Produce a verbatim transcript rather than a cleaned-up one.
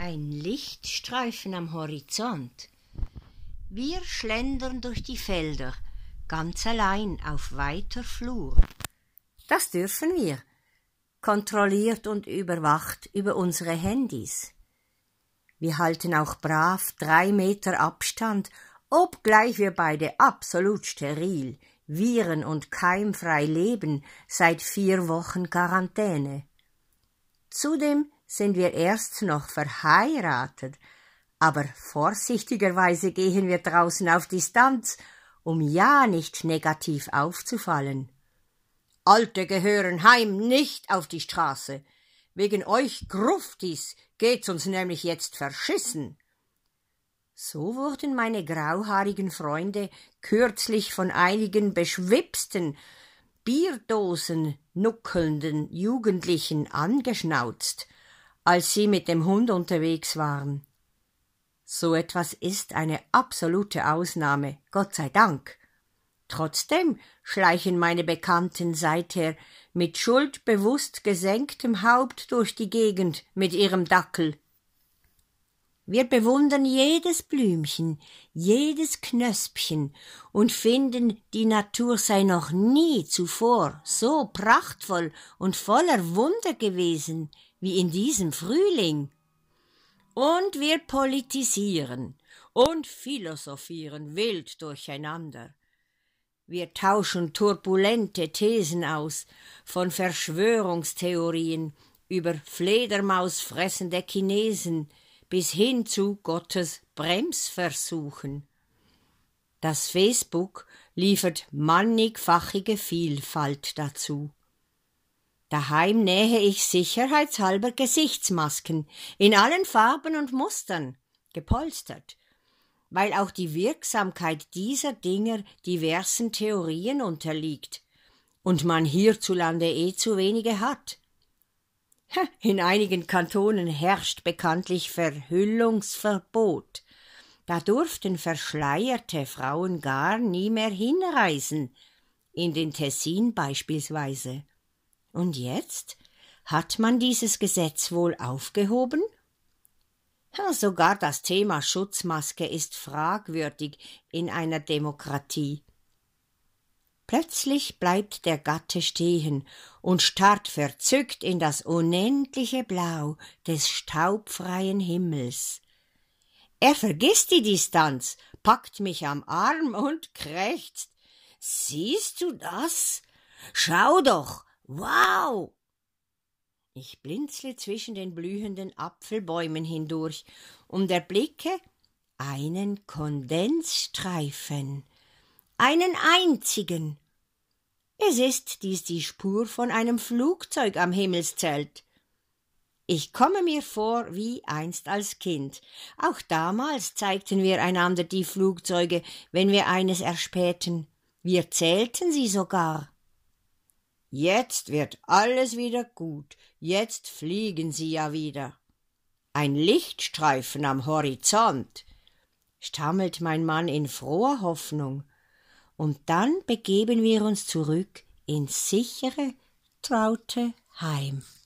Ein Lichtstreifen am Horizont. Wir schlendern durch die Felder, ganz allein auf weiter Flur. Das dürfen wir, kontrolliert und überwacht über unsere Handys. Wir halten auch brav drei Meter Abstand, obgleich wir beide absolut steril, viren- und keimfrei leben, seit vier Wochen Quarantäne. Zudem sind wir erst noch verheiratet, aber vorsichtigerweise gehen wir draußen auf Distanz, um ja nicht negativ aufzufallen. Alte gehören heim, nicht auf die Straße. Wegen euch Gruftis geht's uns nämlich jetzt verschissen. So wurden meine grauhaarigen Freunde kürzlich von einigen beschwipsten, Bierdosen nuckelnden Jugendlichen angeschnauzt, als sie mit dem Hund unterwegs waren. So etwas ist eine absolute Ausnahme, Gott sei Dank. Trotzdem schleichen meine Bekannten seither mit schuldbewusst gesenktem Haupt durch die Gegend mit ihrem Dackel. Wir bewundern jedes Blümchen, jedes Knöspchen und finden, die Natur sei noch nie zuvor so prachtvoll und voller Wunder gewesen wie in diesem Frühling. Und wir politisieren und philosophieren wild durcheinander. Wir tauschen turbulente Thesen aus, von Verschwörungstheorien über fledermausfressende Chinesen bis hin zu Gottes Bremsversuchen. Das Facebook liefert mannigfachige Vielfalt dazu. Daheim nähe ich sicherheitshalber Gesichtsmasken in allen Farben und Mustern, gepolstert, weil auch die Wirksamkeit dieser Dinger diversen Theorien unterliegt und man hierzulande eh zu wenige hat. In einigen Kantonen herrscht bekanntlich Verhüllungsverbot. Da durften verschleierte Frauen gar nie mehr hinreisen, in den Tessin beispielsweise. Und jetzt? Hat man dieses Gesetz wohl aufgehoben? Ja, sogar das Thema Schutzmaske ist fragwürdig in einer Demokratie. Plötzlich bleibt der Gatte stehen und starrt verzückt in das unendliche Blau des staubfreien Himmels. Er vergisst die Distanz, packt mich am Arm und krächzt. »Siehst du das? Schau doch! Wow!« Ich blinzle zwischen den blühenden Apfelbäumen hindurch und erblicke einen Kondensstreifen, einen einzigen. Es ist dies die Spur von einem Flugzeug am Himmelszelt. Ich komme mir vor wie einst als Kind. Auch damals zeigten wir einander die Flugzeuge, wenn wir eines erspähten. Wir zählten sie sogar. Jetzt wird alles wieder gut, jetzt fliegen sie ja wieder. Ein Lichtstreifen am Horizont, stammelt mein Mann in froher Hoffnung, und dann begeben wir uns zurück ins sichere, traute Heim.